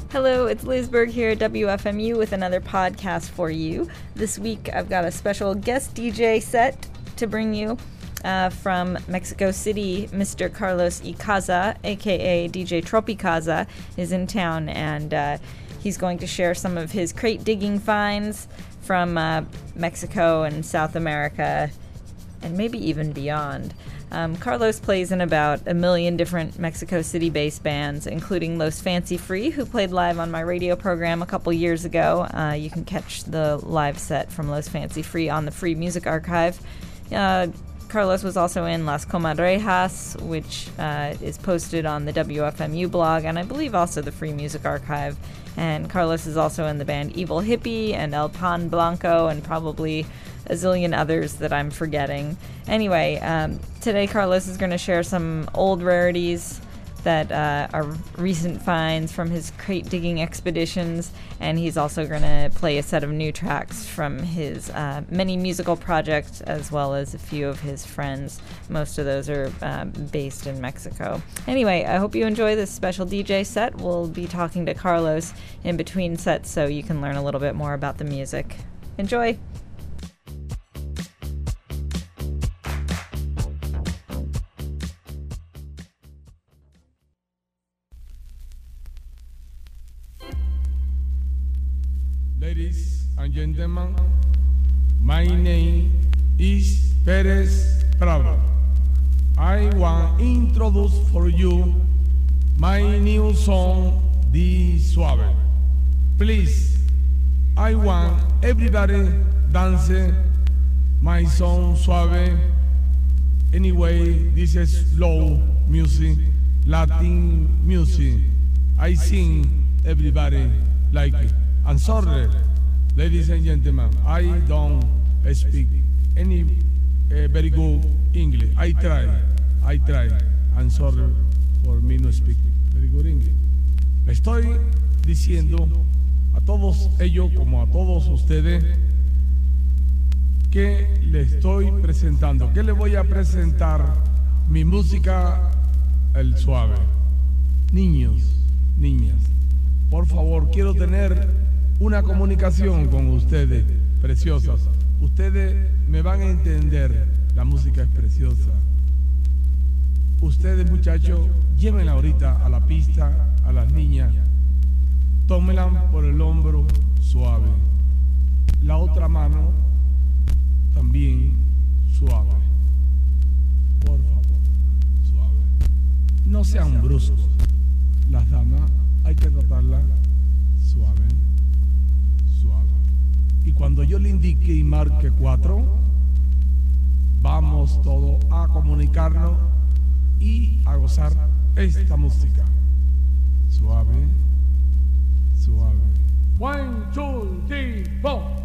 Hello, it's Liz Berg here at WFMU with another podcast for you. This week I've got a special guest DJ set to bring you from Mexico City. Mr. Carlos Icaza, aka DJ Tropicaza, is in town, and he's going to share some of his crate digging finds from Mexico and South America, and maybe even beyond. Carlos plays in about a million different Mexico City-based bands, including Los Fancy Free, who played live on my radio program a couple years ago. You can catch the live set from Los Fancy Free on the Free Music Archive. Carlos was also in Las Comadrejas, which is posted on the WFMU blog, and I believe also the Free Music Archive. And Carlos is also in the band Evil Hippie and El Pan Blanco, and probably a zillion others that I'm forgetting. Anyway, today Carlos is going to share some old rarities that are recent finds from his crate digging expeditions, and he's also going to play a set of new tracks from his many musical projects, as well as a few of his friends. Most of those are based in Mexico. Anyway, I hope you enjoy this special DJ set. We'll be talking to Carlos in between sets so you can learn a little bit more about the music. Enjoy! Ladies and gentlemen, my name is Perez Prado. I want to introduce for you my new song, Di Suave. Please, I want everybody dance my song Suave. Anyway, this is slow music, Latin music. I sing, everybody like it. I'm sorry, ladies and gentlemen, I don't speak any very good English. I try. I'm sorry for me no speak very good English. Estoy diciendo a todos ellos, como a todos ustedes, que les estoy presentando, que les voy a presentar mi música, el suave. Niños, niñas, por favor, quiero tener una comunicación con ustedes, preciosas. Ustedes me van a entender, la música es preciosa. Ustedes, muchachos, llévenla ahorita a la pista, a las niñas. Tómenla por el hombro suave. La otra mano también suave. Por favor, suave. No sean bruscos. Las damas hay que tratarlas suave. Y cuando yo le indique y marque 4, vamos todos a comunicarnos y a gozar esta música. Suave, suave. 1, 2, 3, 4.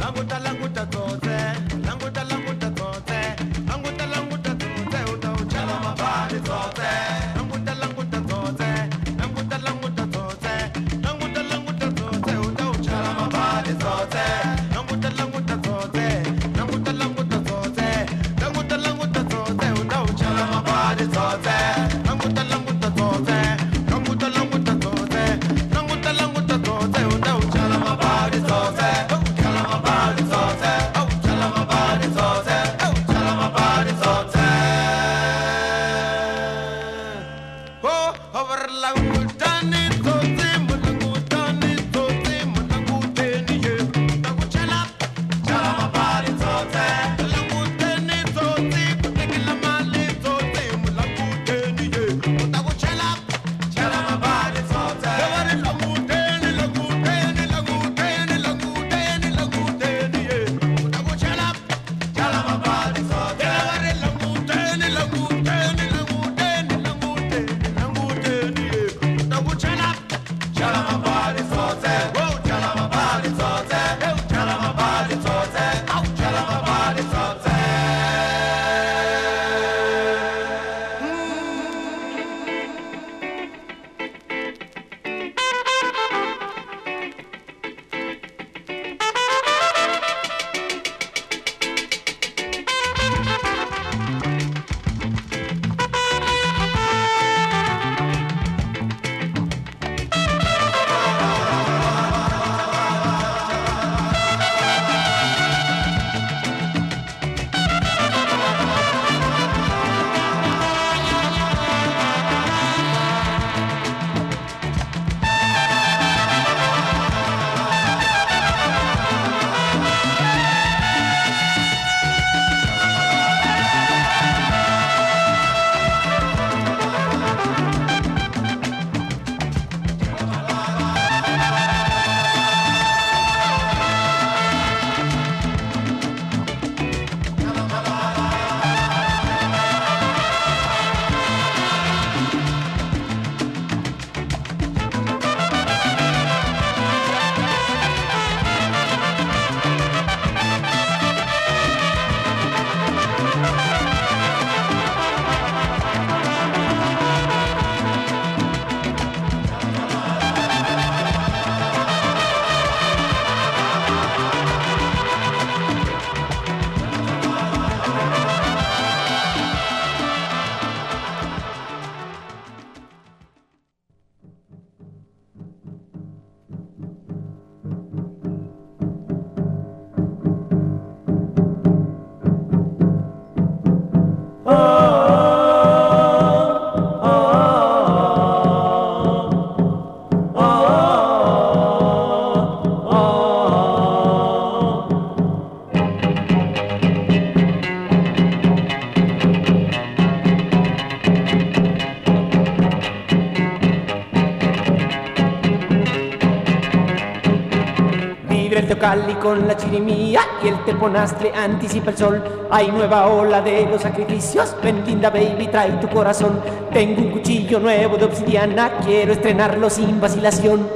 el teocalli con la chirimía y el teponastre anticipa el sol. Hay nueva ola de los sacrificios, ven linda baby, trae tu corazón. Tengo un cuchillo nuevo de obsidiana, quiero estrenarlo sin vacilación.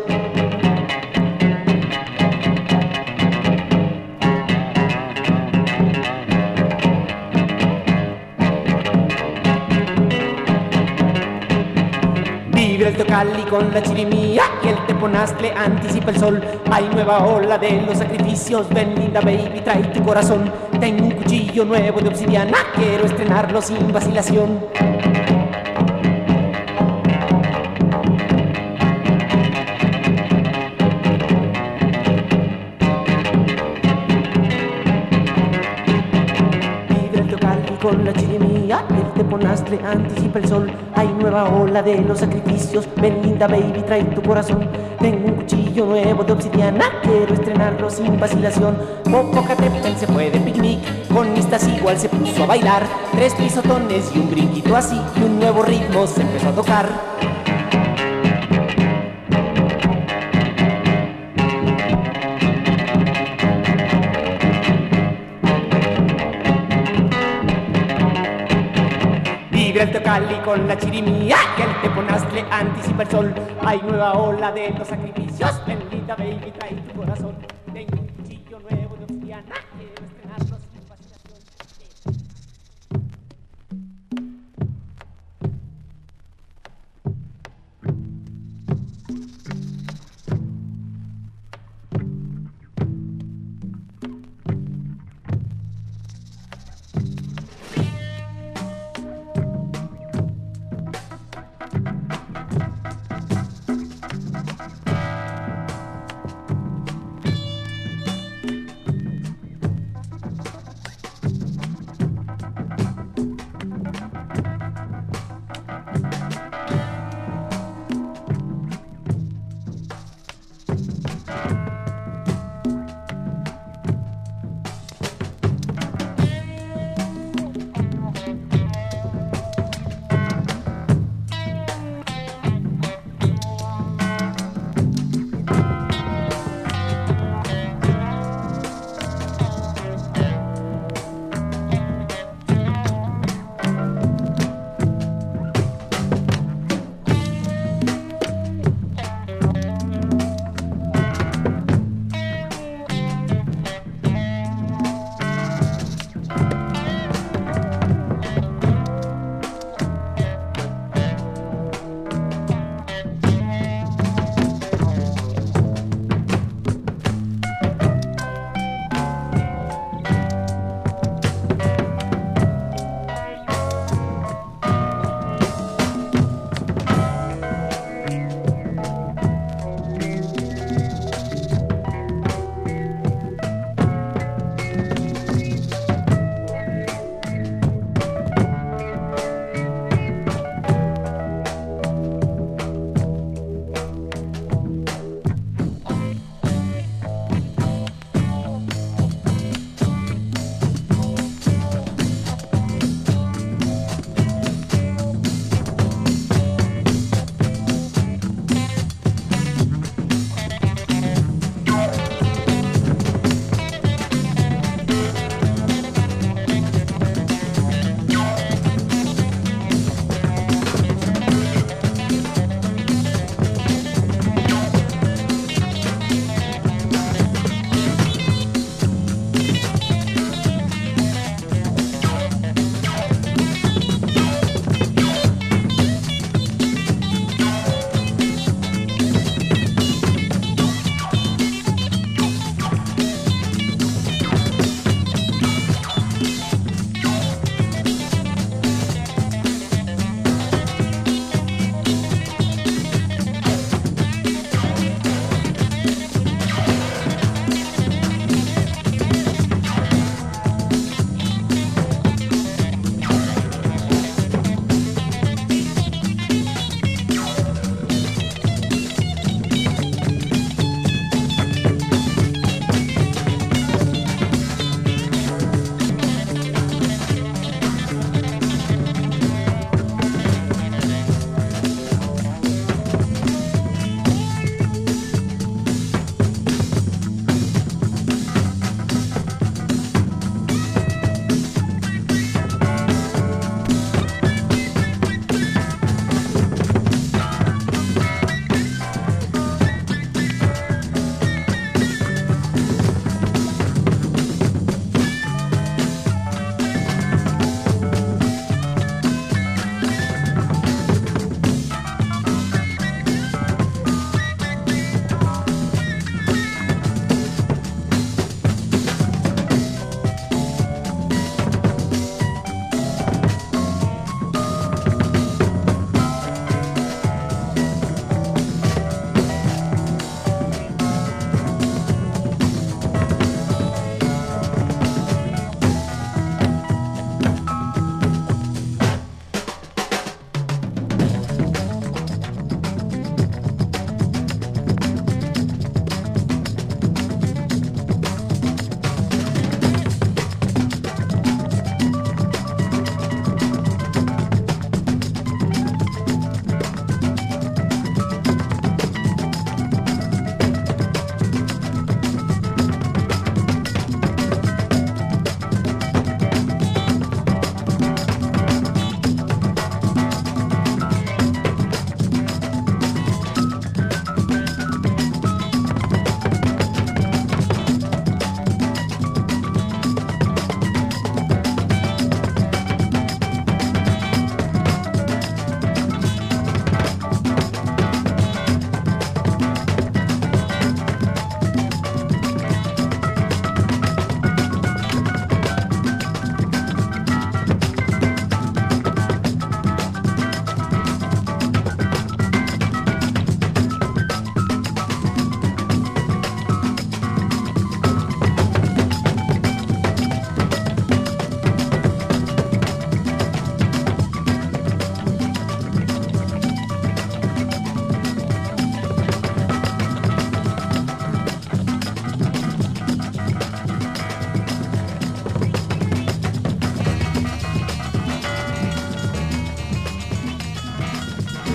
Vibra el teocalli con la chirimía y el teponastle anticipa el sol. Hay nueva ola de los sacrificios, ven linda baby, trae tu corazón. Tengo un cuchillo nuevo de obsidiana, quiero estrenarlo sin vacilación. Con la chirimía, el teponastre anticipa el sol. Hay nueva ola de los sacrificios, ven linda baby, trae tu corazón. Tengo un cuchillo nuevo de obsidiana, quiero estrenarlo sin vacilación. Popocatépetl se fue de picnic, con listas igual se puso a bailar. 3 pisotones y un brinquito así, y un nuevo ritmo se empezó a tocar. Vibra el teocalli con la chirimía y el teponastle anticipa el sol. Hay nueva ola de los sacrificios, ven linda baby, trae tu corazón. Tengo un cuchillo nuevo de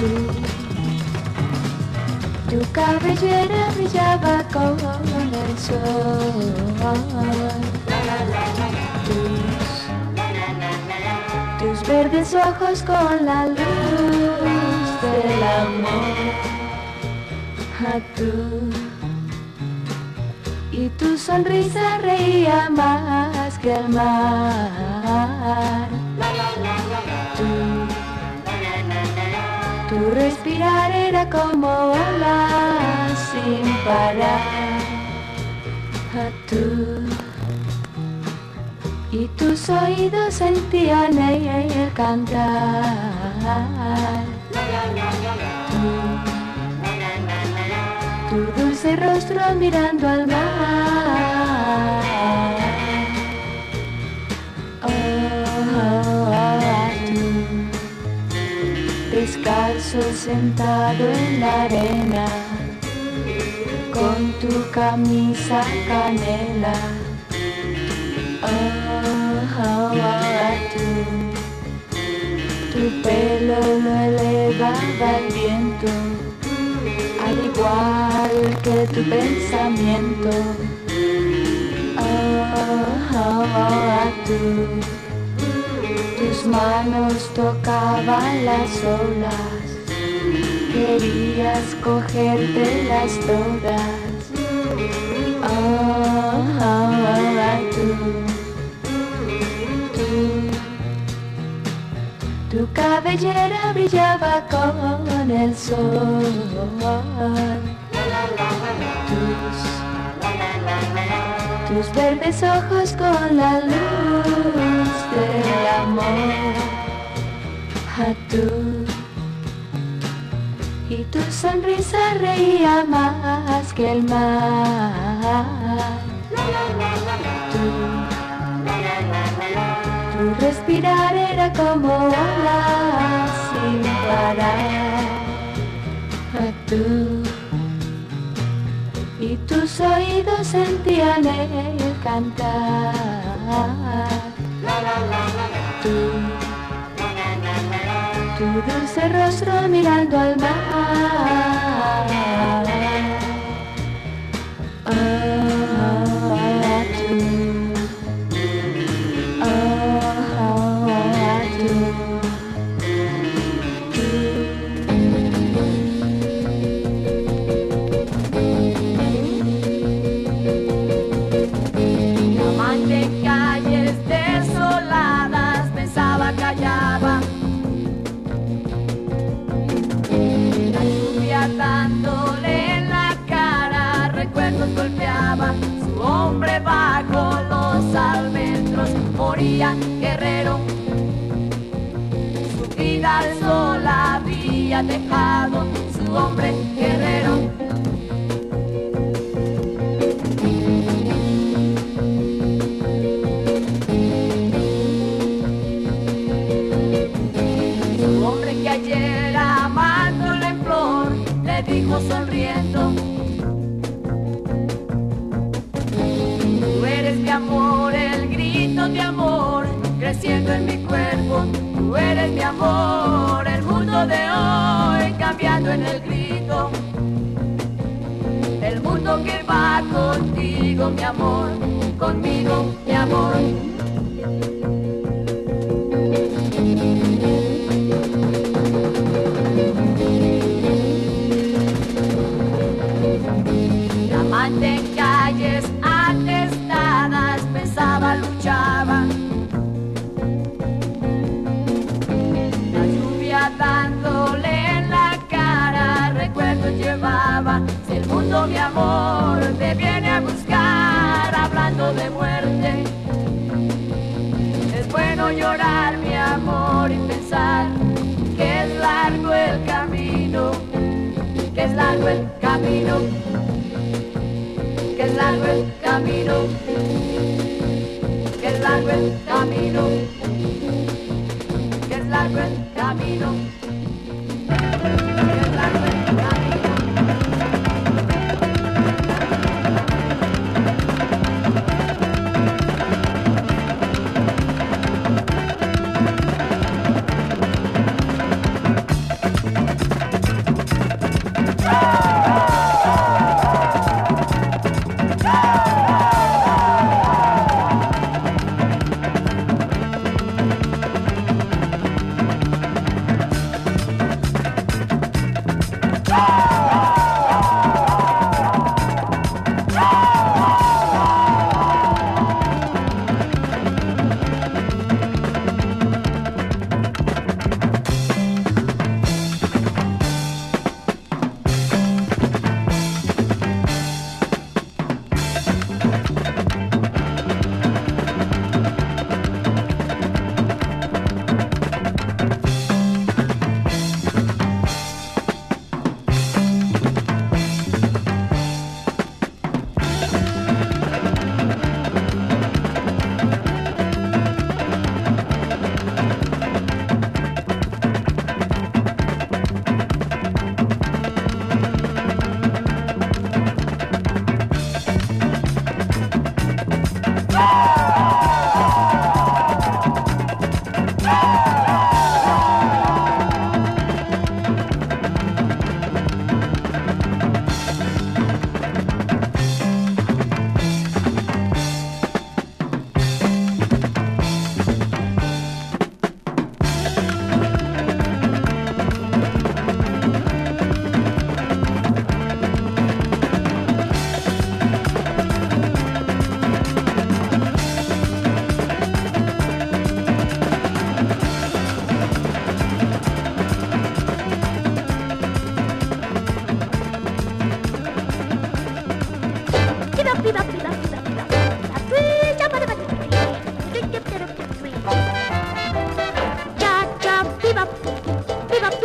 Tu cabellera brillaba con el sol. Tus verdes ojos con la luz del amor. Y tu sonrisa reía más que el mar. Tu respirar era como olas sin parar. Y tus oídos sentían el cantar. Tu dulce rostro mirando al mar. Descalzo sentado en la arena, con tu camisa canela. Tu pelo lo elevaba el viento, al igual que tu pensamiento. Tus manos tocaban las olas, querías cogértelas todas. Tu cabellera brillaba con el sol. Tus verdes ojos con la luz del amor. Y tu sonrisa reía más que el mar. Tu respirar era como olas sin parar. Y tus oídos sentían el cantar. Tu dulce rostro mirando al mar. Dándole en la cara, recuerdos golpeaba. Su hombre bajo los almendros moría guerrero. Su vida al sol había dejado, su hombre guerrero. Su hombre que ayer amándole en flor le dijo sonriendo: tú eres mi amor, el grito de amor creciendo en mi cuerpo. Tú eres mi amor, el mundo de hoy cambiando en el grito. El mundo que va contigo, mi amor, conmigo, mi amor. Amante en calles atestadas, pensaba, luchaba. La lluvia dándole en la cara, recuerdos llevaba. Si el mundo, mi amor, te viene a buscar hablando de muerte, es bueno llorar, mi amor, y pensar que es largo el camino, que es largo el camino, que es largo el camino, que es largo el camino, que es largo el camino, que es largo el camino.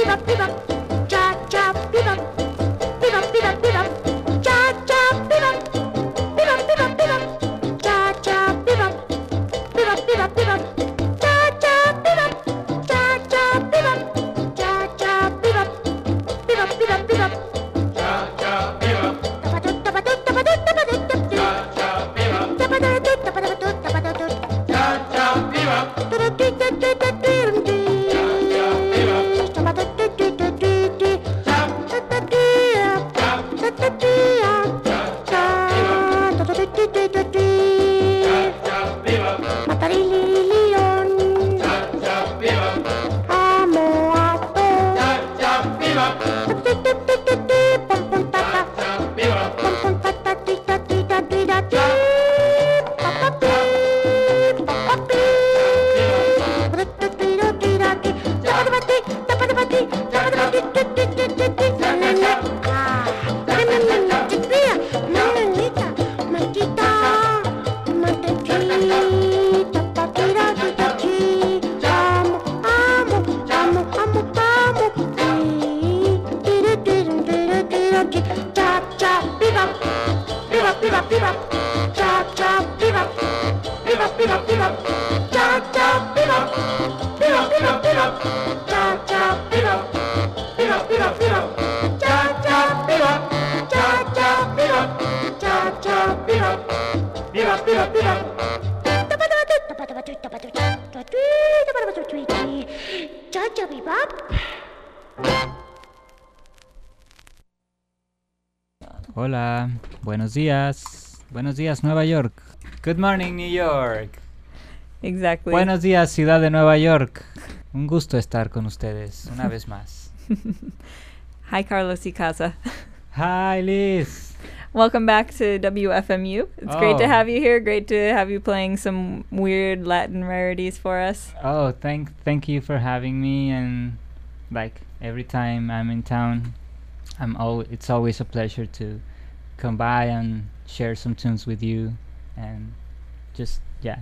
bebop, bebop, cha cha bebop, bebop, bebop, bebop, cha cha bebop, bebop, bebop, bebop, cha cha bebop, bebop, bebop, bebop, cha cha bebop, cha cha bebop, cha cha bebop, bebop, bebop, bebop. Hola, buenos días. Buenos días, Nueva York. Good morning, New York. Exactly. Buenos días, ciudad de Nueva York. Un gusto estar con ustedes una vez más. Hi, Carlos y Casa. Hi, Liz. Welcome back to WFMU. It's great to have you here. Great to have you playing some weird Latin rarities for us. Oh, thank you for having me. And like every time I'm in town, it's always a pleasure to come by and share some tunes with you, and just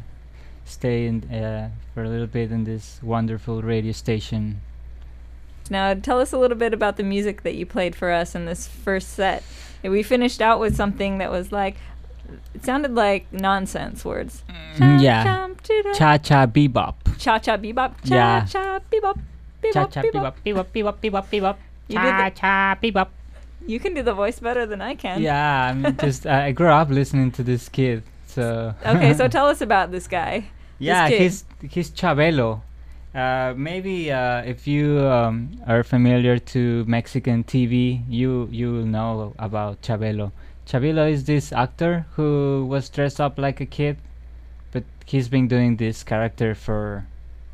stay in for a little bit in this wonderful radio station. Now, tell us a little bit about the music that you played for us in this first set. We finished out with something that was like, it sounded like nonsense words. Cha-cha bebop. Cha-cha bebop. Yeah. Cha-cha bebop. Cha-cha bebop, bebop, bebop, bebop, bebop. Cha-cha bebop. You can do the voice better than I can. Yeah, I mean, just I grew up listening to this kid, so. Okay, so tell us about this guy. Yeah, this he's Chabelo. Maybe if you are familiar to Mexican TV, you will know about Chabelo. Chabelo is this actor who was dressed up like a kid, but he's been doing this character for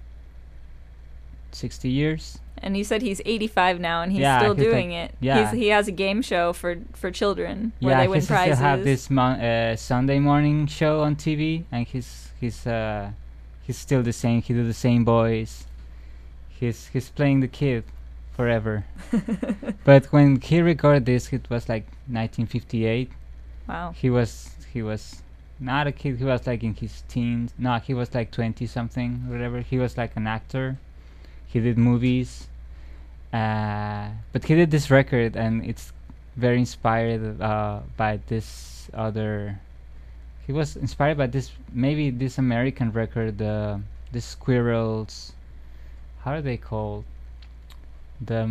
60 years. And you said he's 85 now, and he's still doing it. Yeah. He has a game show for children where they win prizes. Yeah, he still have this Sunday morning show on TV, and he's still the same. He do the same voice. He's playing the kid forever. But when he recorded this, it was like 1958. Wow. He was not a kid. He was like in his teens. No, he was like 20 something, whatever. He was like an actor. He did movies. But he did this record, and it's very inspired by this other. He was inspired by this American record, the Squirrels. How are they called? The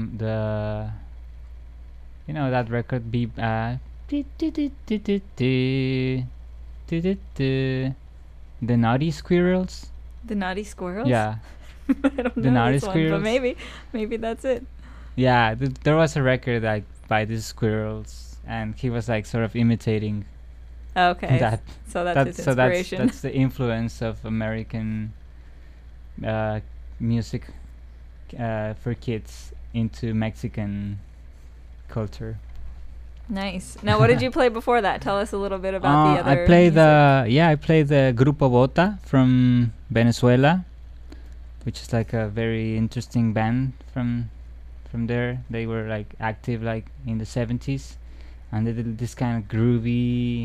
that record the Naughty Squirrels. The Naughty Squirrels? Yeah. I don't know The Naughty this one, Squirrels. but maybe that's it. Yeah, there was a record like by these squirrels, and he was like sort of imitating Okay. that. So that's his inspiration. That's the influence of American music for kids into Mexican culture. Nice. Now, what did you play before that? Tell us a little bit about the other. I played the Grupo Bota from Venezuela, which is like a very interesting band from there. They were like active like in the 70s, and they did this kind of groovy,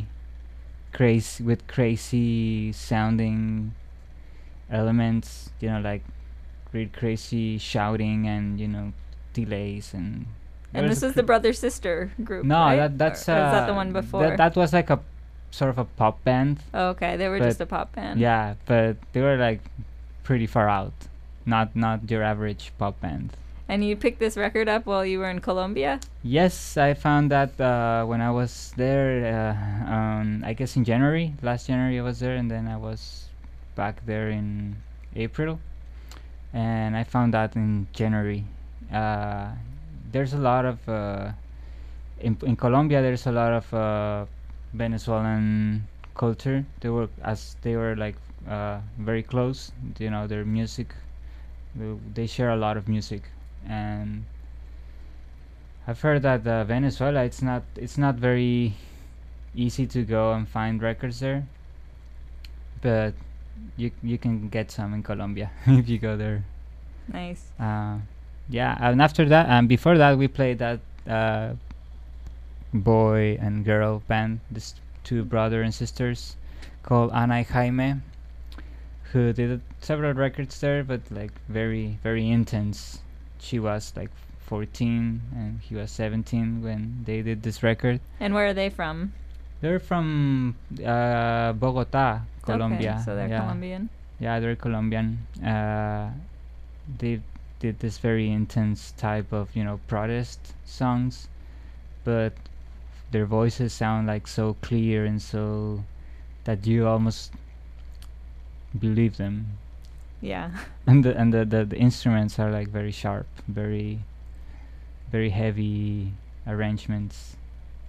crazy sounding elements, like really crazy shouting and delays and. And this is the brother sister group. No, right? that's Or is that the one before? That was like a sort of a pop band. Oh, okay, they were but just a pop band. Yeah, but they were like pretty far out. Not your average pop band. And you picked this record up while you were in Colombia? Yes, I found that when I was there, I guess in January. Last January I was there, and then I was back there in April. And I found that in January. There's a lot of in Colombia. There's a lot of Venezuelan culture. They were like very close. You know, their music. They share a lot of music, and I've heard that Venezuela. It's not very easy to go and find records there, but you can get some in Colombia if you go there. Nice. Yeah, and after that, and before that, we played that boy and girl band, this two brother and sisters, called Ana y Jaime, who did several records there, but like very, very intense. She was like 14 and he was 17 when they did this record. And where are they from? They're from Bogota, Colombia. Okay, so they're Colombian. Yeah, they're Colombian. They did this very intense type of, protest songs, but their voices sound like so clear and so that you almost believe them. Yeah. And the instruments are like very sharp, very, very heavy arrangements.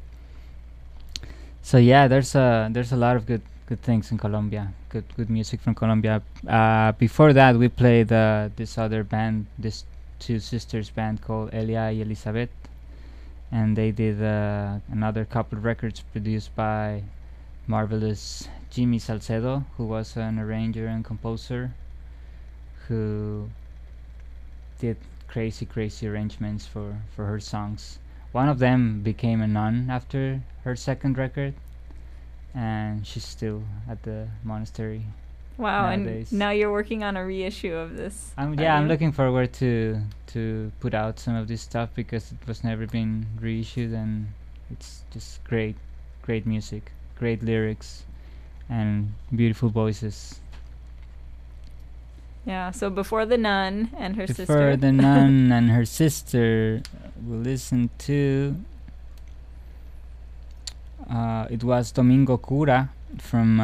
So yeah, there's a lot of good things in Colombia. Good music from Colombia. Before that, we played this other band, this two sisters band called Elia y Elizabeth, and they did another couple records produced by marvelous Jimmy Salcedo, who was an arranger and composer, who did crazy arrangements for her songs. One of them became a nun after her second record, and she's still at the monastery. Wow, nowadays. And now you're working on a reissue of this. I'm looking forward to put out some of this stuff because it was never been reissued, and it's just great music, great lyrics, and beautiful voices. Yeah, so before the nun and her sister. Before the nun and her sister, we'll listen to. It was Domingo Cura from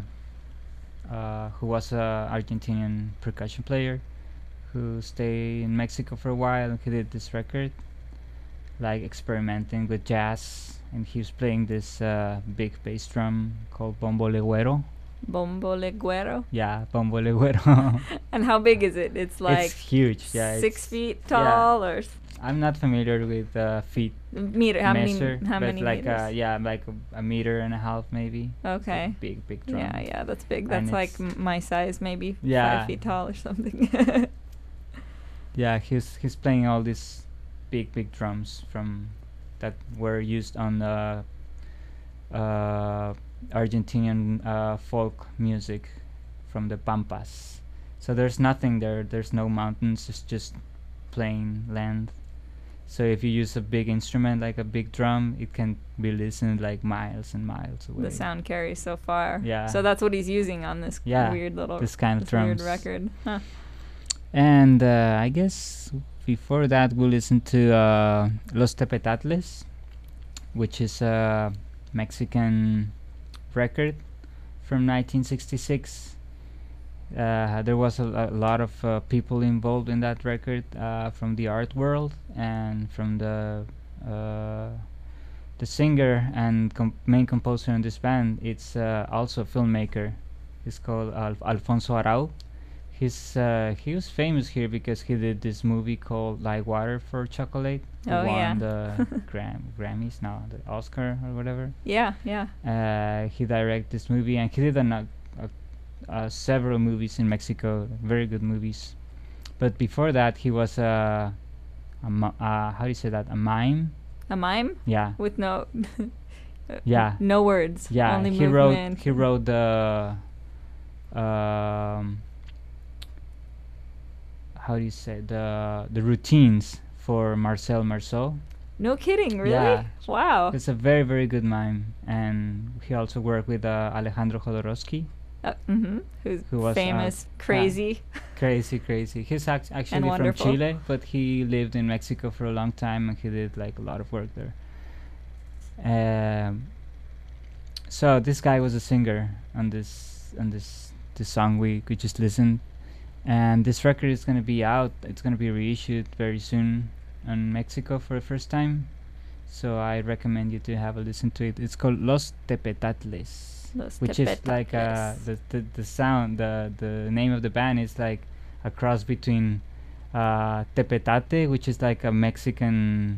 who was a Argentinian percussion player who stayed in Mexico for a while, and he did this record, like experimenting with jazz, and he was playing this big bass drum called bombo legüero. Bombo legüero? Yeah, bombo legüero. And how big is it? It's like it's huge. Yeah, 6 feet tall, or I'm not familiar with feet meter. How measure, many? How but many like meters? like a meter and a half maybe. Okay. Big drum. Yeah, that's big. And That's like my size, maybe 5 feet tall or something. Yeah, he's playing all these big drums from that were used on the Argentinian folk music from the Pampas. So there's nothing there. There's no mountains. It's just plain land. So if you use a big instrument like a big drum, it can be listened like miles and miles away. The sound carries so far. Yeah. So that's what he's using on this weird little this kind of weird drums. record. Huh. And I guess before that we'll listen to Los Tepetatles, which is a Mexican record from 1966. There was a lot of people involved in that record, from the art world and from the singer and main composer in this band. It's also a filmmaker. He's called Alfonso Arau. He was famous here because he did this movie called Like Water for Chocolate. He won the Grammys, no, the Oscar or whatever. Yeah. He directed this movie, and he did several movies in Mexico, very good movies. But before that, he was how do you say that? A mime? A mime? Yeah. With no. Yeah. No words. Yeah. Only He movement. wrote the. How do you say the routines for Marcel Marceau. No kidding, really? Yeah. Wow. It's a very, very good mime. And he also worked with Alejandro Jodorowsky. Who's Who was, famous, crazy. Crazy. He's actually from wonderful. Chile, but he lived in Mexico for a long time, and he did like a lot of work there. So this guy was a singer on this song we just listened, and this record is gonna be out. It's gonna be reissued very soon in Mexico for the first time. So I recommend you to have a listen to it. It's called Los Tepetatles. Which is like the sound, the name of the band is like a cross between tepetate, which is like a Mexican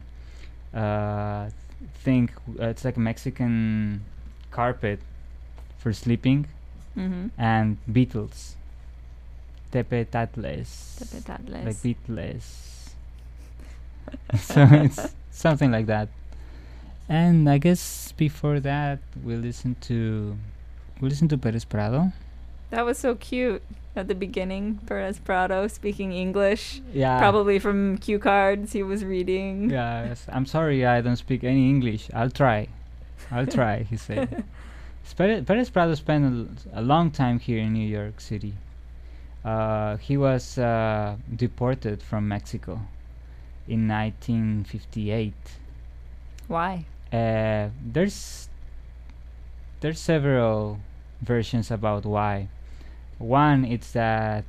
thing. It's like a Mexican carpet for sleeping, and Beatles. Tepetatles. Like Beatles. So it's something like that. And I guess before that we listened to Perez Prado. That was so cute at the beginning. Perez Prado speaking English. Yeah. Probably from cue cards he was reading. Yes. I'm sorry I don't speak any English. I'll try, he said. Perez Prado spent a long time here in New York City. He was deported from Mexico in 1958. Why? There's several versions about why. One is that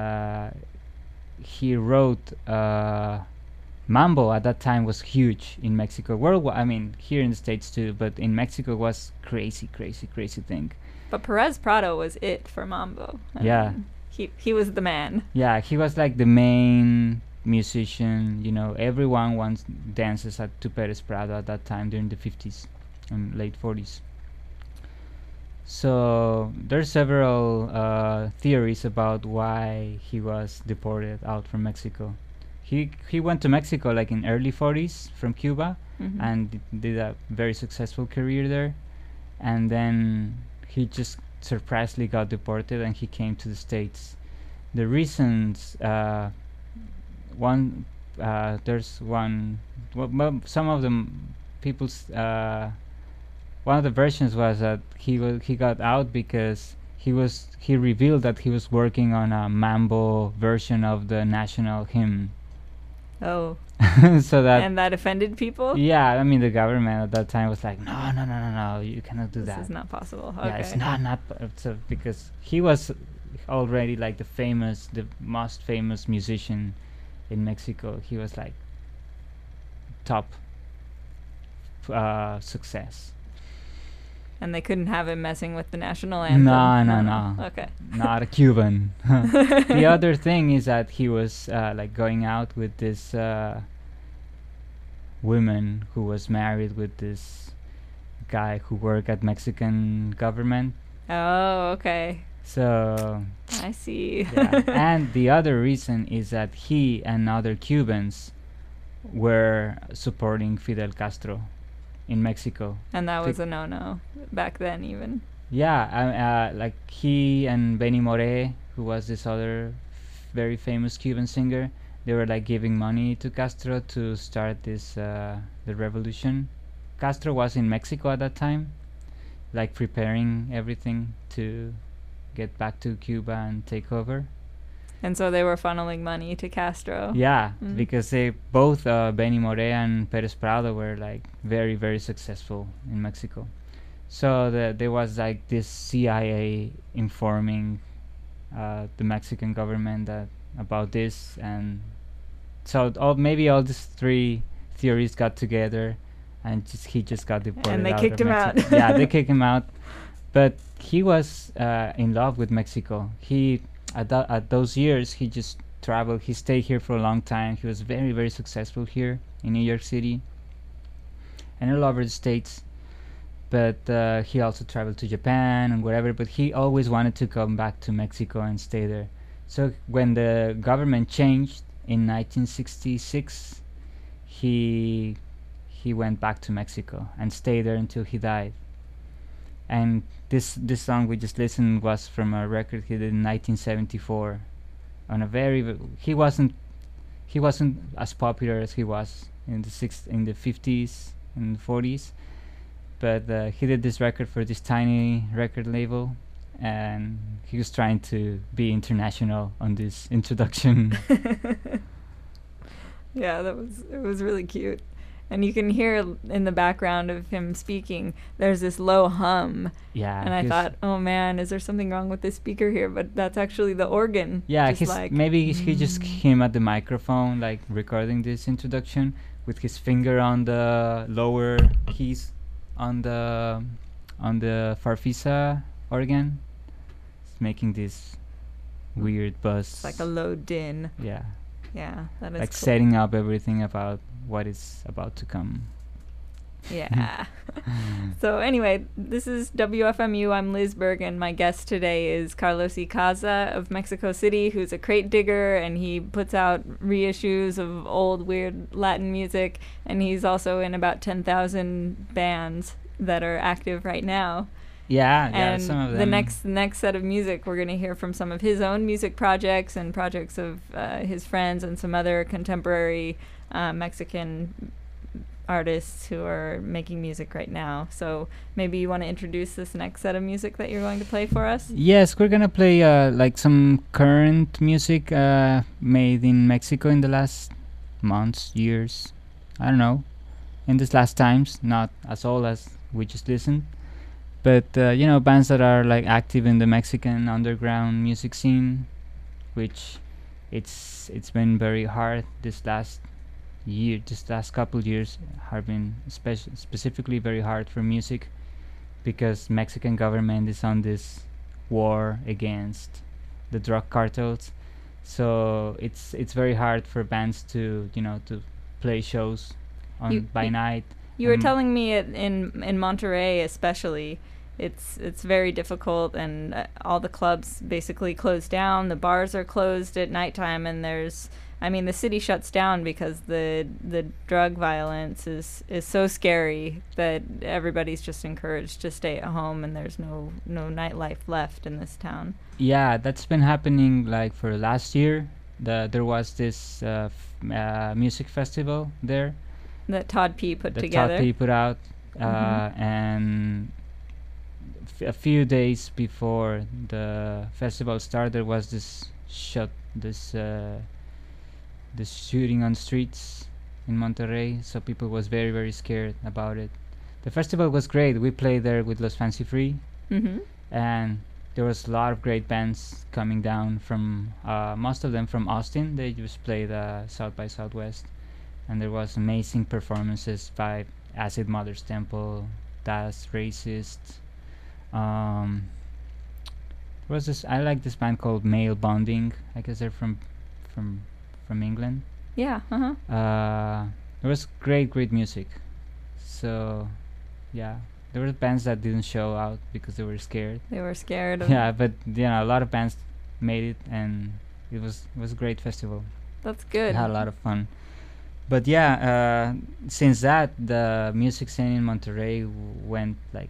he wrote mambo at that time was huge in Mexico. Worldwide, I mean, here in the States too, but in Mexico was crazy thing. But Perez Prado was it for mambo. I mean, he was the man. Yeah, he was like the main musician. You know, everyone wants dances to Perez Prado at that time during the 50s and late 40s. So there's several theories about why he was deported out from Mexico. He went to Mexico like in early 40s from Cuba, and did a very successful career there, and then he just surprisingly got deported and he came to the States. The reasons, there's one, some of them people's one of the versions was that he got out because he revealed that he was working on a mambo version of the national hymn. Oh. So that, and that offended people? Yeah, I mean the government at that time was like, no, you cannot do that. This is not possible. Yeah, it's not so because he was already like the most famous musician in Mexico. He was like top success. And they couldn't have him messing with the national anthem? No. Okay. Not a Cuban. The other thing is that he was like going out with this woman who was married with this guy who worked at Mexican government. Oh, okay. So I see. Yeah. And the other reason is that he and other Cubans were supporting Fidel Castro in Mexico. And that was a no-no back then even. Yeah, like he and Benny Moré, who was this other very famous Cuban singer, they were like giving money to Castro to start this the revolution. Castro was in Mexico at that time, like preparing everything to get back to Cuba and take over. And so they were funneling money to Castro. Yeah, because they both Benny Moré and Perez Prado were like very, very successful in Mexico. So there was like this CIA informing the Mexican government about this, and so maybe all these three theories got together, and he just got deported. And they out kicked of him Mexico. out. Yeah, they kicked him out, but he was in love with Mexico. He at those years he just traveled. He stayed here for a long time. He was very, very successful here in New York City and all over the States. But he also traveled to Japan and wherever. But he always wanted to come back to Mexico and stay there. So when the government changed in 1966, he went back to Mexico and stayed there until he died. And this song we just listened was from a record he did in 1974. On a he he wasn't as popular as he was in the 50s and 40s, but he did this record for this tiny record label, and he was trying to be international on this introduction. Yeah, it was really cute. And you can hear in the background of him speaking, there's this low hum. Yeah. And I thought, oh man, is there something wrong with this speaker here? But that's actually the organ. Yeah, just like, maybe he just came at the microphone, like recording this introduction with his finger on the lower keys on the Farfisa organ. It's making this weird buzz. It's like a low din. Yeah. Yeah, that is like cool. setting up everything about what is about to come. Yeah. So anyway, this is WFMU. I'm Liz Berg, and my guest today is Carlos Icaza of Mexico City, who's a crate digger, and he puts out reissues of old, weird Latin music, and he's also in about 10,000 bands that are active right now. Yeah, And some of them. the next set of music, we're going to hear from some of his own music projects and projects of his friends and some other contemporary Mexican artists who are making music right now. So maybe you want to introduce this next set of music that you're going to play for us? Yes, we're gonna play like some current music made in Mexico in the last months, years. I don't know, in these last times, not as old as we just listened. But bands that are like active in the Mexican underground music scene, which it's been very hard this last couple years have been specifically very hard for music, because Mexican government is on this war against the drug cartels. So it's very hard for bands to play shows by night. You were telling me in Monterrey especially, it's very difficult, and all the clubs basically closed down. The bars are closed at nighttime, and the city shuts down because the drug violence is so scary that everybody's just encouraged to stay at home, and there's no nightlife left in this town. Yeah, that's been happening like for last year. There was this music festival there That Todd P. put that together. Todd P. put out, and a few days before the festival started, there was this shooting on streets in Monterrey. So people was very, very scared about it. The festival was great. We played there with Los Fancy Free, and there was a lot of great bands coming down from most of them from Austin. They just played South by Southwest. And there was amazing performances by Acid Mother's Temple, Das Racist. There was this. I like this band called Male Bonding. I guess they're from England. Yeah. There was great music. So, yeah, there were bands that didn't show out because they were scared. They were scared. Yeah, but a lot of bands made it, and it was a great festival. That's good. We had a lot of fun. But yeah, since that, the music scene in Monterrey went like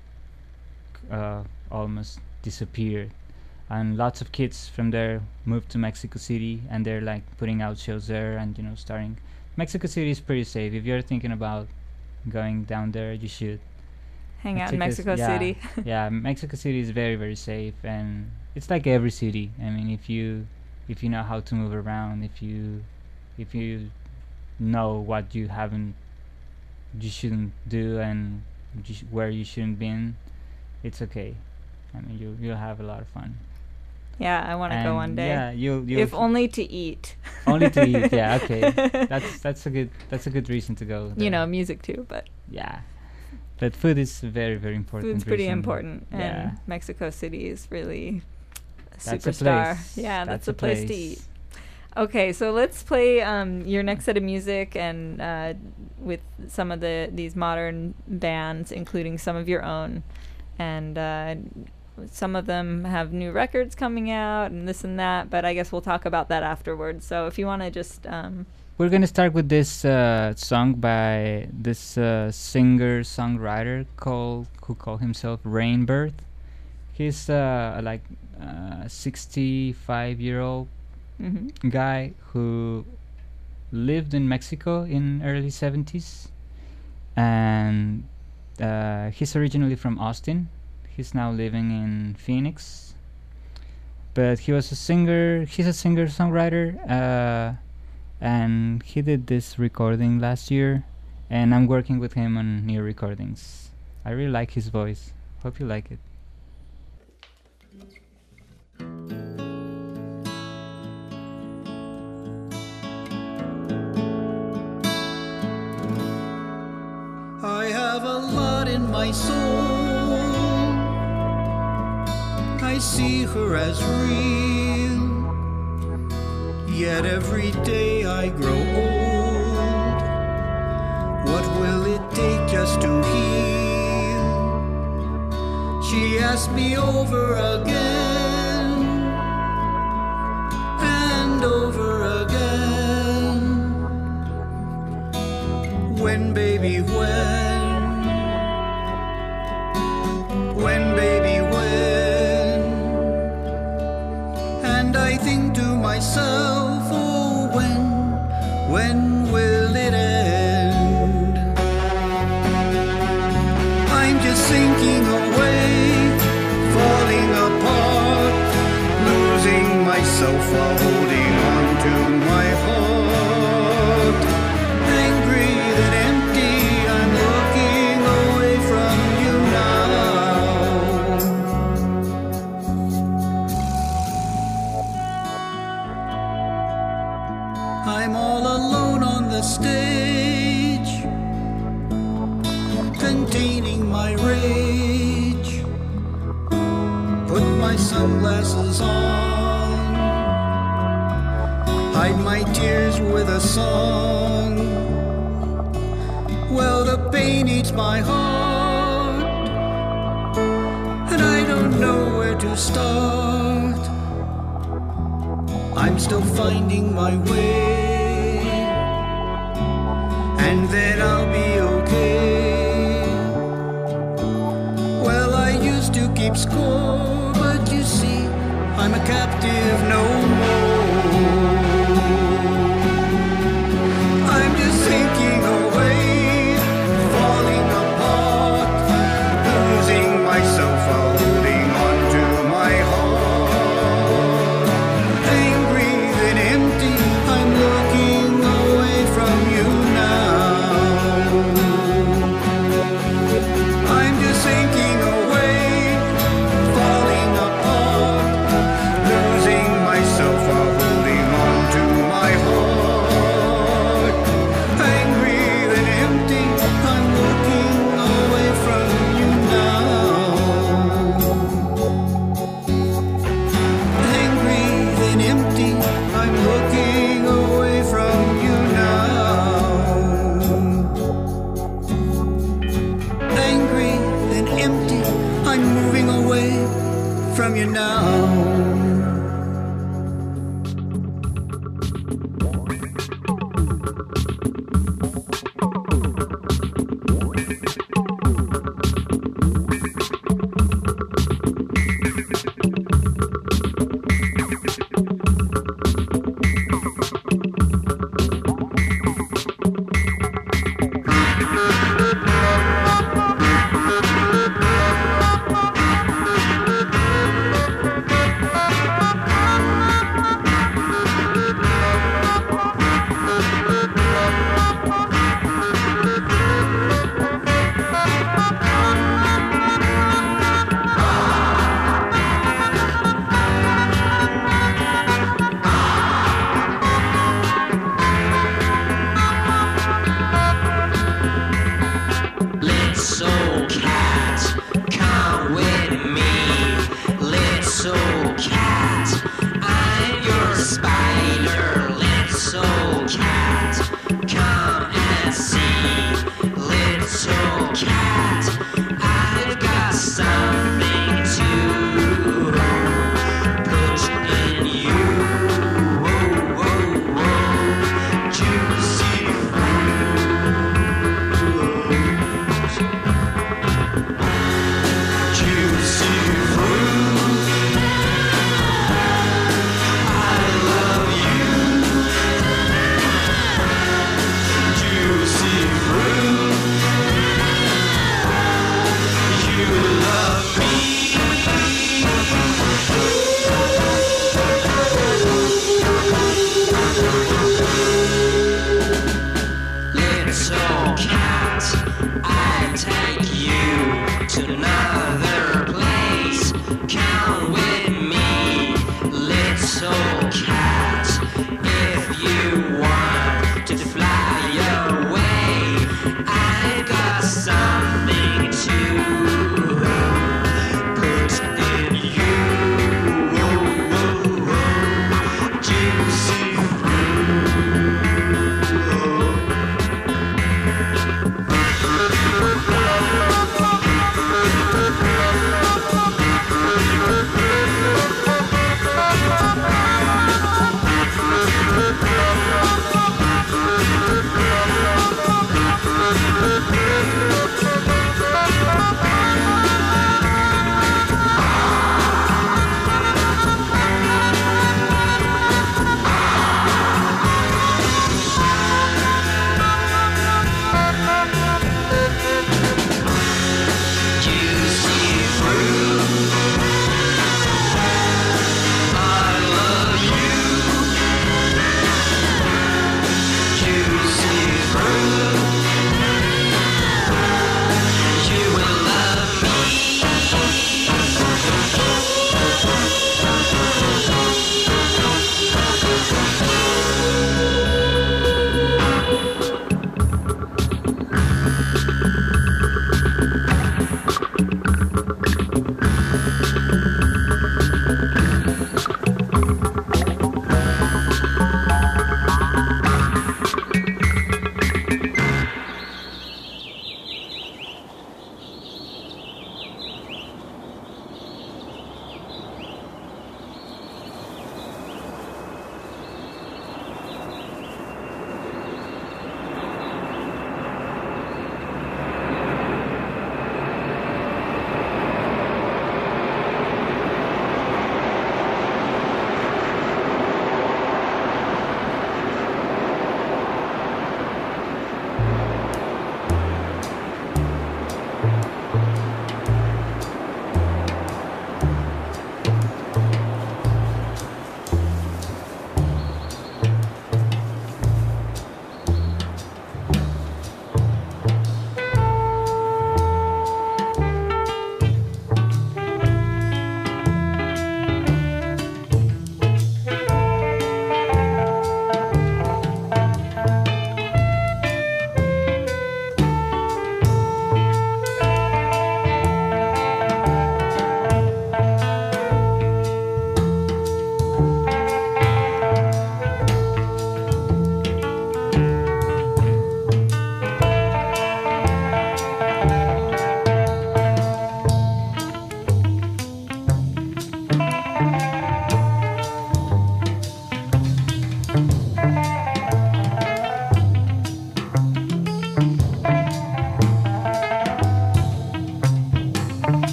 almost disappeared, and lots of kids from there moved to Mexico City, and they're like putting out shows there, and starting. Mexico City is pretty safe. If you're thinking about going down there, you should hang out in Mexico City. Yeah, Mexico City is very, very safe, and it's like every city. I mean, if you know how to move around, if you know what you shouldn't do, and where you shouldn't be, it's okay. I mean, you'll have a lot of fun. Yeah, I want to go one day. Yeah, you'll if only to eat. Only to eat. Yeah, okay. That's a good reason to go there. Music too, but yeah. But food is very, very important. Food's pretty important, yeah. and Mexico City is really a that's superstar. A place. Yeah, that's a place to eat. Okay, so let's play your next set of music, and with some of these modern bands, including some of your own, and some of them have new records coming out and this and that. But I guess we'll talk about that afterwards. So if you want to just we're gonna start with this song by this singer-songwriter who called himself Rainbird. He's 65-year-old guy who lived in Mexico in early 70s, and he's originally from Austin. He's now living in Phoenix, but he was a singer. He's a singer-songwriter, and he did this recording last year, and I'm working with him on new recordings. I really like his voice. Hope you like it. I have a lot in my soul. I see her as real. Yet every day I grow old. What will it take just to heal? She asked me over again and over again. When, baby, when, baby, when? And I think to myself, oh, when will it end? I'm just sinking away, falling apart, losing myself while holding on to my heart. Angry and empty, I'm looking away from you now. I'm all alone on the stage, containing my rage. Put my sunglasses on, hide my tears with a song. Well, the pain eats my heart, and I don't know where to start. I'm still finding my way, and then I'll be okay. Well, I used to keep score, but you see, I'm a captive no more. I'm just sinking away, falling apart, losing myself while holding on to my heart. Angry and empty, I'm looking away from you now. I'm just sinking away, falling apart, losing myself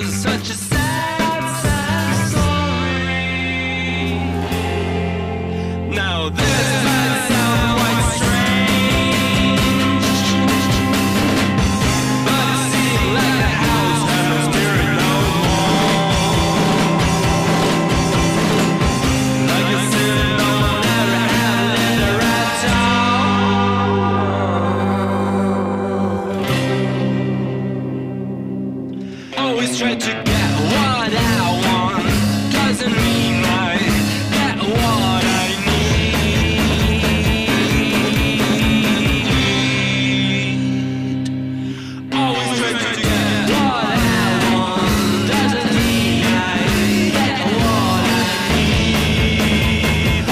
such a sad, sad story. Now this might sound quite strange, but it seems like the house has no spirit no more. Like a sin no one ever had lived at all. Always try to get what I want, doesn't mean I get what I need. Always try to get what I want, doesn't mean I get what I need.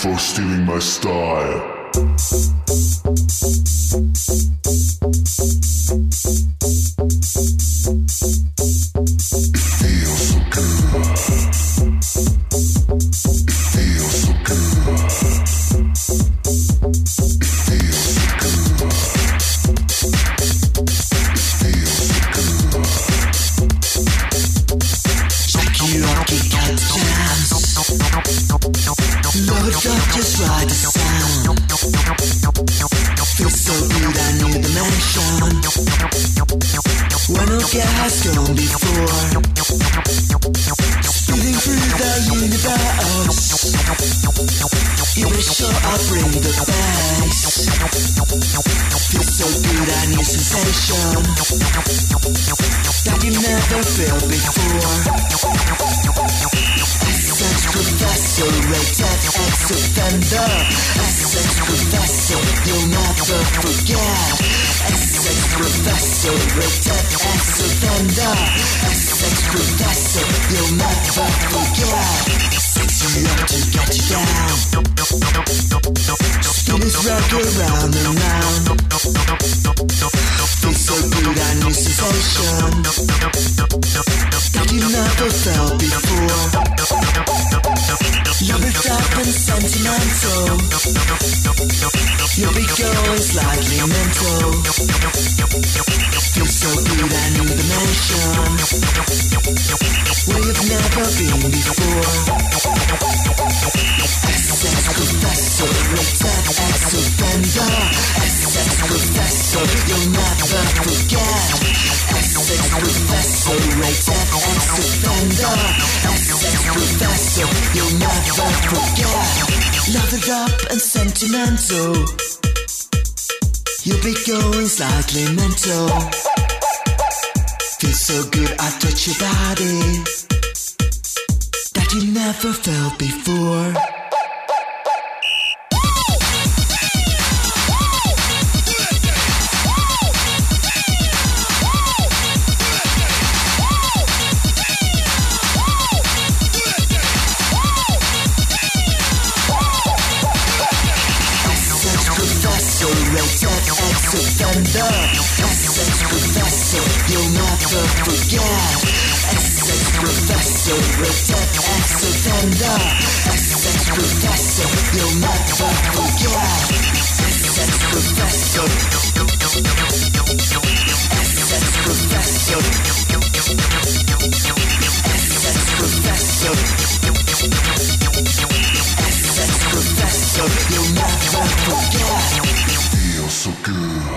for stealing my style. It feels so good. It feels so good. It feels so good. It feels so good. Lucky, lucky cat jams. Love it up, just ride the sound. Feels so good, I need the mansion. When no gas gone before. Speeding through the universe. You wish so I'll bring the bass. Feels so good, I need sensation that you never felt before. Sex professor, rated X offender. Sex professor, you'll never forget. Sex professor, rated X offender. Sex professor, you'll never forget. Sexy love to get you down. Spin this record round and round. Feels so good, I need sensation that you never felt before. Love it up and sentimental. You'll be going slightly mental. Feels so good, I need the mansion where you've never been before. Sex professor, rated X offender. Sex professor, you'll never forget. Sex professor, rated X offender. Sex professor, you'll never forget. Love it up and sentimental. You'll be going slightly mental. Feels so good, I touch your body that you never felt before. Offender, sex professor, you'll never forget. Sex professor, rated X offender. Sex professor, you'll never forget. Sex professor, sex professor, sex professor, sex professor, you'll never forget. Feels so good.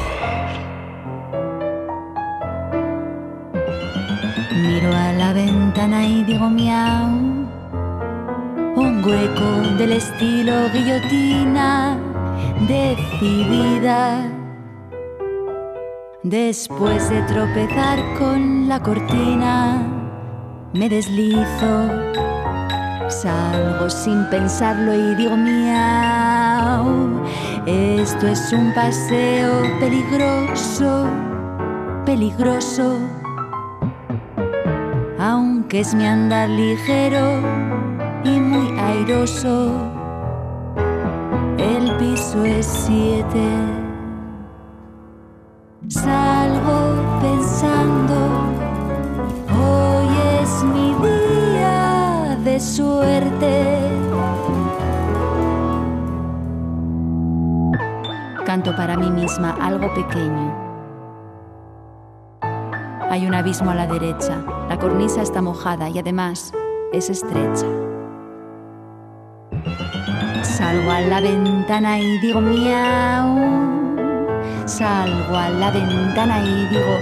Miro a la ventana y digo miau. Un hueco del estilo guillotina, decidida. Después de tropezar con la cortina, me deslizo. Salgo sin pensarlo y digo miau. Esto es un paseo peligroso, peligroso. Aunque es mi andar ligero y muy airoso, el piso es 7. Salgo pensando, hoy es mi día de suerte. Canto para mí misma algo pequeño. Hay un abismo a la derecha, la cornisa está mojada y además es estrecha. Salgo a la ventana y digo miau. Salgo a la ventana y digo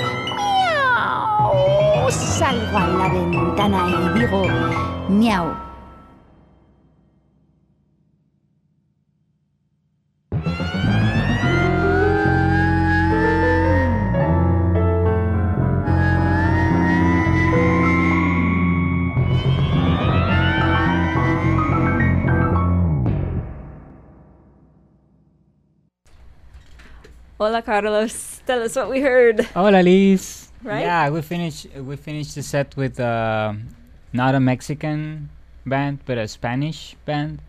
miau. Salgo a la ventana y digo miau. Hola, Carlos. Tell us what we heard. Hola, Liz. Right? Yeah, we finished the set with not a Mexican band, but a Spanish band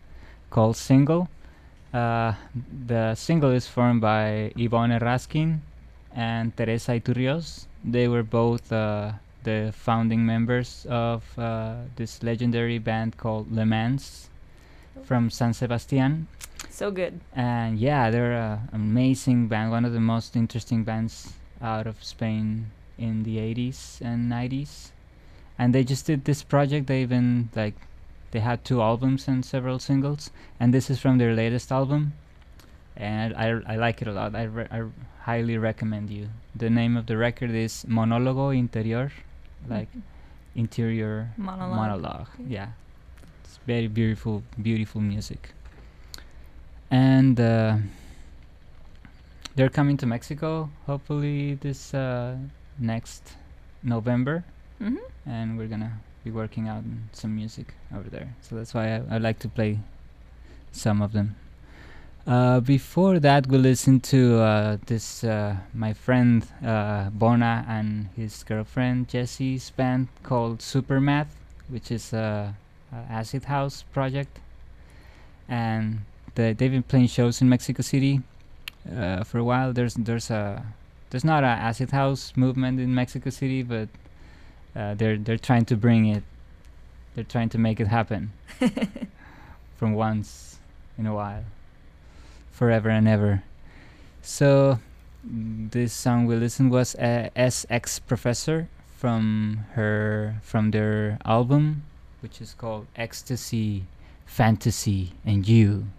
called Single. The single is formed by Ivone Raskin and Teresa Iturrios. They were both the founding members of this legendary band called Le Mans from San Sebastian. So good. And yeah, they're an amazing band, one of the most interesting bands out of Spain in the 80s and 90s. And they just did this project. They had 2 albums and several singles, and this is from their latest album, and I like it a lot. I highly recommend you. The name of the record is Monólogo Interior, like interior monologue. Yeah, it's very beautiful music. And they're coming to Mexico hopefully this next November, and we're gonna be working out some music over there. So that's why I like to play some of them. Before that, we listened to this my friend Bona and his girlfriend Jessie's band called Supermath, which is a acid house project, and they've been playing shows in Mexico City for a while. There's not a acid house movement in Mexico City, but they're trying to bring it. They're trying to make it happen from once in a while, forever and ever. So this song we listened was SX Professor from their album, which is called Ecstasy, Fantasy, and You.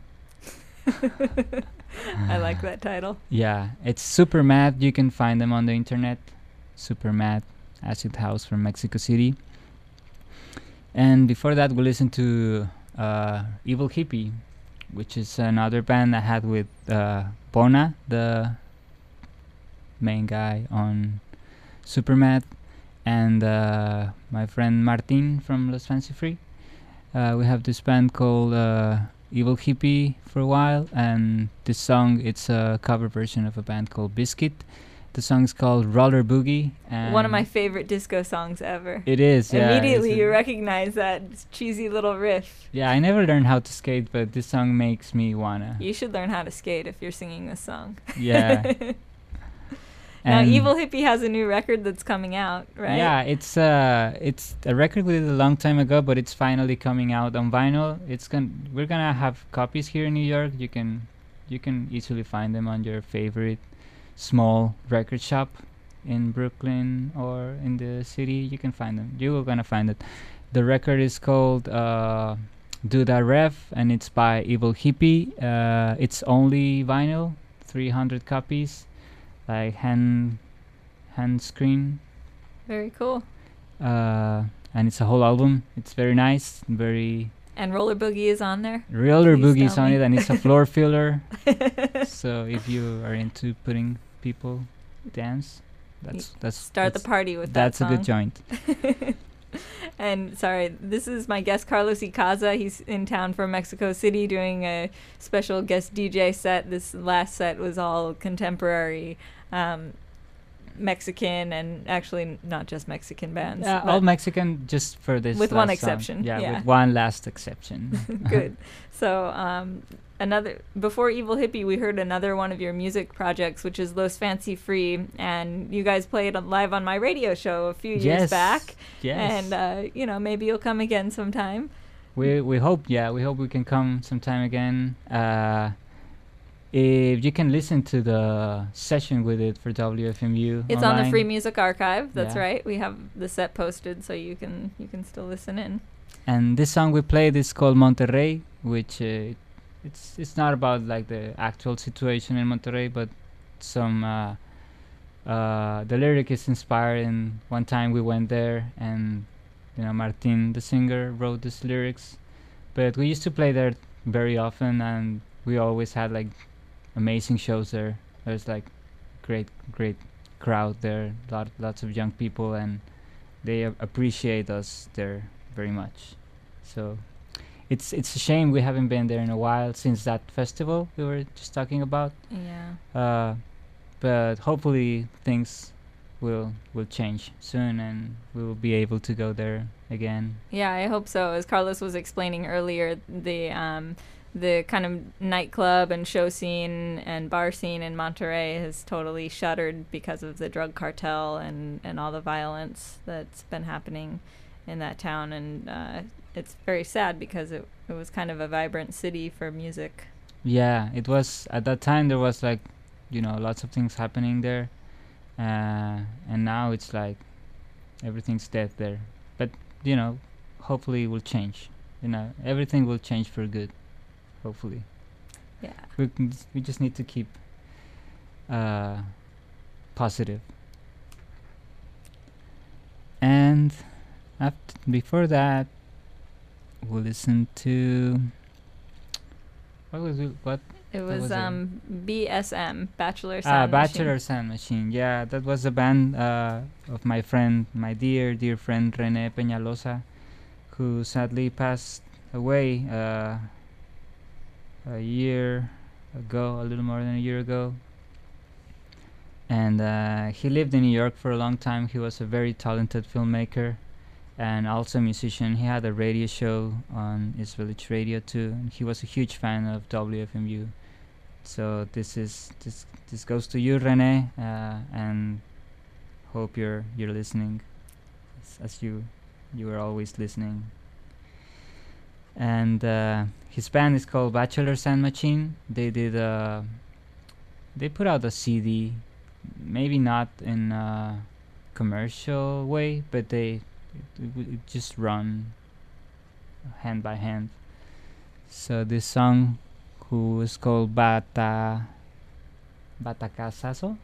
I like that title. Yeah, it's Supermath. You can find them on the internet. Supermath, acid house from Mexico City. And before that, we listened to Evil Hippie, which is another band I had with Bona, the main guy on Supermath, and my friend Martin from Los Fancy Free. We have this band called Evil Hippie for a while, and this song, it's a cover version of a band called Biscuit. The song is called Roller Boogie. And one of my favorite disco songs ever. It is, yeah. Immediately you recognize that cheesy little riff. Yeah, I never learned how to skate, but this song makes me wanna. You should learn how to skate if you're singing this song. Yeah. Now, Evil Hippie has a new record that's coming out, right? Yeah, it's a record we did a long time ago, but it's finally coming out on vinyl. We're gonna have copies here in New York. You can easily find them on your favorite small record shop in Brooklyn or in the city. You can find them. You are gonna find it. The record is called Do That Rev, and it's by Evil Hippie. It's only vinyl, 300 copies, like hand screen. Very cool. And it's a whole album. It's very nice, And Roller Boogie is on there? Roller Boogie is on it, and it's a floor filler. So if you are into putting people dance, that's start the party with that song. That's a good joint. And sorry, this is my guest Carlos Icaza. He's in town from Mexico City doing a special guest DJ set. This last set was all contemporary Mexican, and actually not just Mexican bands. All Mexican, just for this. With one exception. Yeah, with one last exception. Good. So before Evil Hippie, we heard another one of your music projects, which is Los Fancy Free, and you guys played live on my radio show a few years back. Yes. And maybe you'll come again sometime. We hope. Yeah, we hope we can come sometime again. If you can listen to the session with it for WFMU, it's online. on the Free Music Archive. That's Yeah. right. We have the set posted, so you can still listen in. And this song we played is called Monterrey, which it's not about like the actual situation in Monterrey, but some the lyric is inspired. And one time we went there, and Martin, the singer, wrote these lyrics. But we used to play there very often, and we always had like amazing shows there. There's like great crowd there, lots of young people, and they appreciate us there very much. So it's a shame we haven't been there in a while since that festival we were just talking about. Yeah. But hopefully things will change soon, and we will be able to go there again. Yeah, I hope so. As Carlos was explaining earlier, the kind of nightclub and show scene and bar scene in Monterey has totally shuttered because of the drug cartel and all the violence that's been happening in that town. And it's very sad because it was kind of a vibrant city for music. Yeah, it was. At that time there was like, lots of things happening there, and now it's like everything's dead there. But hopefully it will change. Everything will change for good. Hopefully. Yeah. We just need to keep positive. And before that, we'll listen to what was it? What? It was BSM, Bachelor Sound Machine. Bachelor Sound Machine. Yeah, that was a band of my friend, my dear friend René Peñalosa, who sadly passed away a year ago, a little more than a year ago. And he lived in New York for a long time. He was a very talented filmmaker and also a musician. He had a radio show on East Village Radio too, and he was a huge fan of WFMU. So this goes to you, René, and hope you're listening, as you are always listening. And his band is called Bachelor Sound Machine. They put out a CD, maybe not in a commercial way, but it just run hand by hand. So this song, who is called Batacasazo. Batacasazo?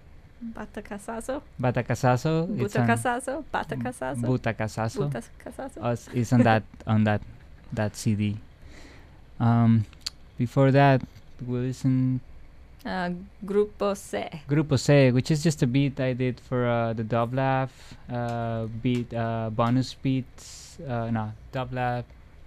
Batacasazo. Butacasazo? Batacasazo? Butacasazo. Butacasazo? Is on that CD. Before that, we listen Grupo C. Grupo C, which is just a beat I did for the Dublab beat, bonus beats. Dublab.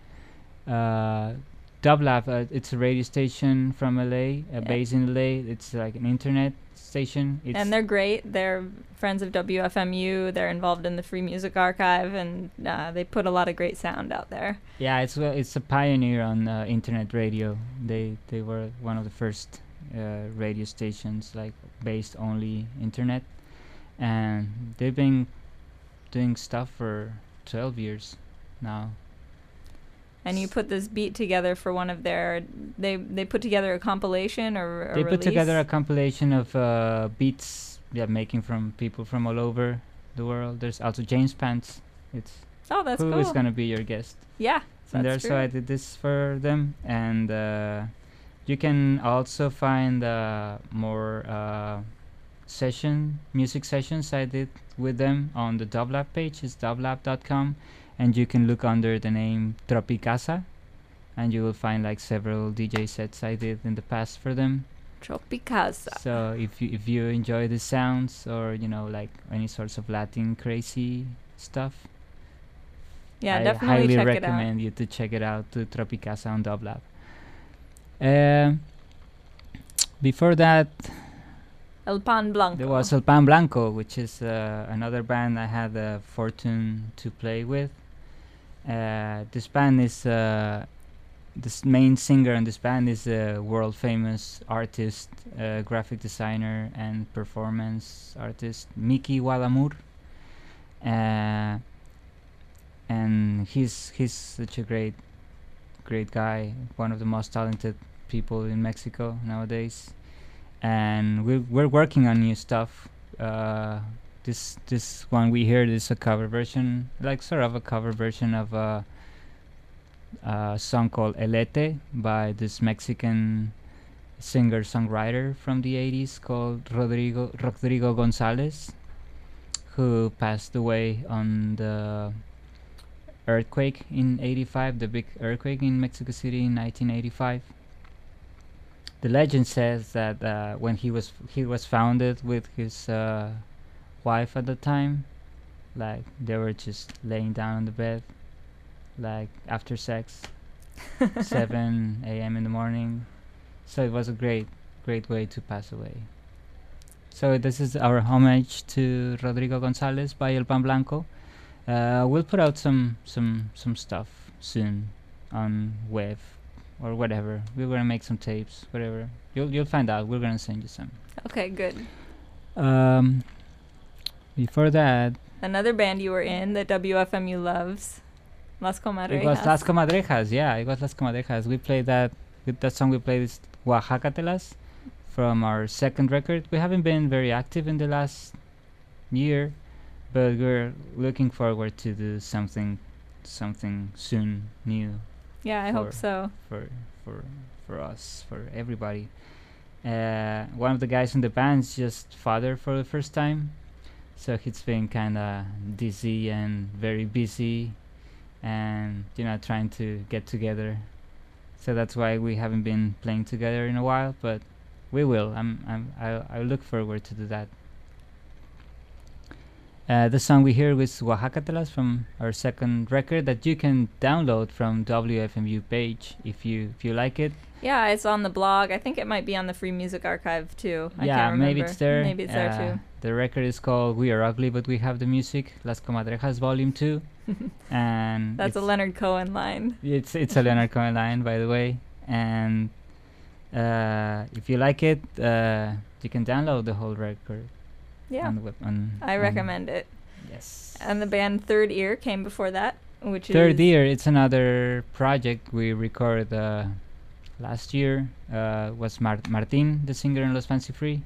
Dublab, it's a radio station from LA, based in LA. It's like an internet station. And they're great. They're friends of WFMU. They're involved in the Free Music Archive, and they put a lot of great sound out there. Yeah, it's a pioneer on internet radio. They were one of the first radio stations like based only internet, and they've been doing stuff for 12 years now. And you put this beat together for one of their. They put together a compilation or a They release? put together a compilation of beats, making from people from all over the world. There's also James Pants. That's who cool. is gonna be your guest? Yeah, that's true. So I did this for them, and you can also find more music sessions I did with them on the Dublab page. It's dublab.com. And you can look under the name Tropicasa, and you will find like several DJ sets I did in the past for them. Tropicasa. So if you enjoy the sounds, or like any sorts of Latin crazy stuff, yeah, I definitely highly check recommend you to check it out, to Tropicasa on Dublab. Before that, El Pan Blanco. there was El Pan Blanco, which is another band I had the fortune to play with. This band is this main singer in this band is a world famous artist, graphic designer and performance artist, Miki Wadamur. And he's such a great guy, one of the most talented people in Mexico nowadays. And we're working on new stuff. This one we heard is a cover version, like sort of a cover version of a song called Elete by this Mexican singer-songwriter from the 80s called Rodrigo Gonzalez, who passed away on the earthquake in '85, the big earthquake in Mexico City in 1985. The legend says that when he was founded with his wife at the time, like they were just laying down on the bed, like after sex, 7 a.m. in the morning. So it was a great way to pass away. So this is our homage to Rodrigo Gonzalez by El Pan Blanco. We'll put out some stuff soon on web or whatever. We're gonna make some tapes, whatever. You'll find out. We're gonna send you some. Okay, good. Before that, Another band you were in that WFMU loves, Las Comadrejas. it was Las Comadrejas. Yeah, it was Las Comadrejas. We played that. With that song we played is Oaxacatelas from our second record. We haven't been very active in the last year, but we're looking forward to do something soon new Yeah, I hope so. for us, for everybody. One of the guys in the band's just father for the first time, so he's been kind of dizzy and very busy, and trying to get together. So that's why we haven't been playing together in a while, but we will. I look forward to do that. The song we hear was Oaxacatelas from our second record that you can download from WFMU page if you like it. Yeah, it's on the blog. I think it might be on the Free Music Archive too. I Yeah, can't remember. maybe it's there. Maybe it's there too. The record is called We Are Ugly But We Have the Music, Las Comadrejas Volume 2. And That's a Leonard Cohen line. it's a Leonard Cohen line, by the way. And if you like it, you can download the whole record. Yeah, On I recommend it. Yes. And the band Third Ear came before that, which Third is... Ear, it's another project we recorded last year. Was Martin, the singer in Los Fancy Free,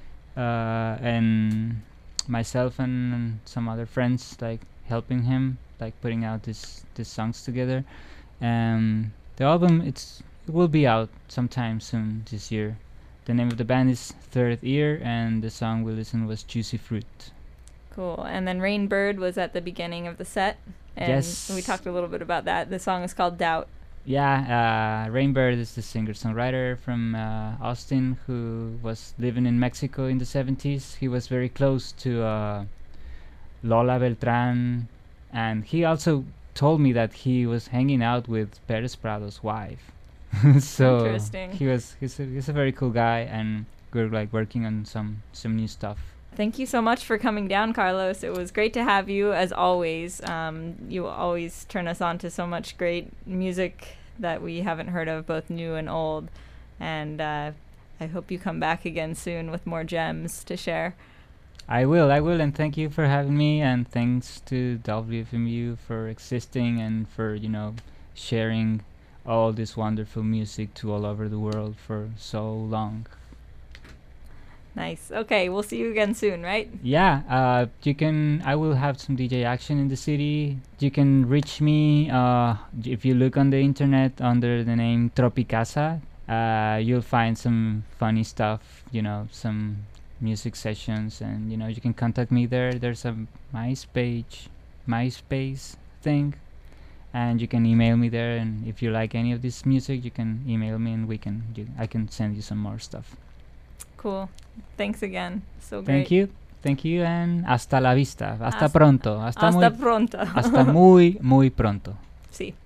and myself and some other friends like helping him, like putting out these songs together. The album it will be out sometime soon this year. The name of the band is Third Ear, and the song we listened was Juicy Fruit. Cool. And then Rainbird was at the beginning of the set, and Yes. we talked a little bit about that. The song is called Doubt. Yeah, Rainbird is the singer-songwriter from Austin who was living in Mexico in the 70s. He was very close to Lola Beltran, and he also told me that he was hanging out with Perez Prado's wife. So Interesting. he's a very cool guy, and we're like working on some new stuff. Thank you so much for coming down, Carlos. It was great to have you, as always. You always turn us on to so much great music that we haven't heard of, both new and old. And I hope you come back again soon with more gems to share. I will, and thank you for having me, and thanks to WFMU for existing and for, sharing all this wonderful music to all over the world for so long. Nice. Okay, we'll see you again soon, right? Yeah, I will have some DJ action in the city. You can reach me if you look on the internet under the name Tropicasa. You'll find some funny stuff, some music sessions, and you can contact me there. There's a MySpace thing, and you can email me there. And if you like any of this music, you can email me, and I can send you some more stuff. Cool. Thanks again. So great. Thank you, and hasta la vista. Hasta pronto. Hasta pronto. Hasta muy, muy pronto. Sí.